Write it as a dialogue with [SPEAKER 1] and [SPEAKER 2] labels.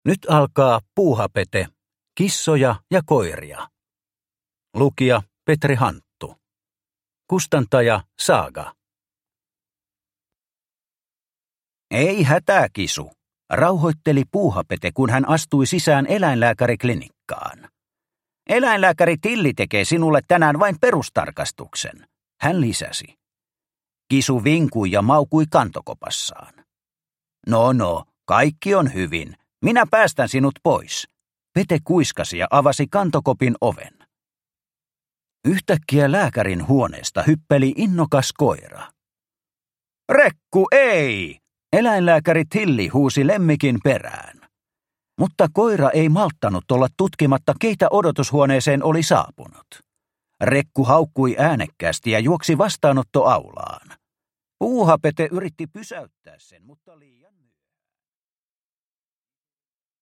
[SPEAKER 1] Nyt alkaa Puuhapete, kissoja ja koiria. Lukija Petri Hanttu. Kustantaja Saaga.
[SPEAKER 2] Ei hätää, Kisu, rauhoitteli Puuhapete, kun hän astui sisään eläinlääkäriklinikkaan. Eläinlääkäri Tilli tekee sinulle tänään vain perustarkastuksen, hän lisäsi. Kisu vinkui ja maukui kantokopassaan. No, kaikki on hyvin. Minä päästän sinut pois. Pete kuiskasi ja avasi kantokopin oven. Yhtäkkiä lääkärin huoneesta hyppeli innokas koira. Rekku, ei! Eläinlääkäri Tilli huusi lemmikin perään. Mutta koira ei malttanut olla tutkimatta, keitä odotushuoneeseen oli saapunut. Rekku haukkui äänekkäästi ja juoksi vastaanottoaulaan. Puuhapete yritti pysäyttää sen, mutta liian